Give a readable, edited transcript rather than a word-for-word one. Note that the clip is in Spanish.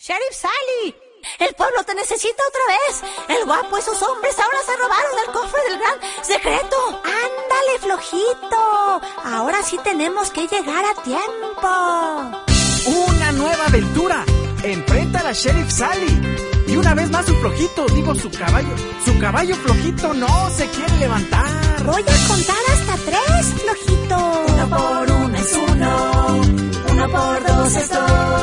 Sheriff Sally, el pueblo te necesita otra vez. El guapo y sus hombres ahora se robaron el cofre del gran secreto. Ándale, flojito. Ahora sí tenemos que llegar a tiempo. Una nueva aventura. Enfrenta a la Sheriff Sally. Y una vez más su flojito, su caballo flojito no se quiere levantar. Voy a contar hasta 3, flojito. 1 por 1 es 1, 1 por 2 es 2.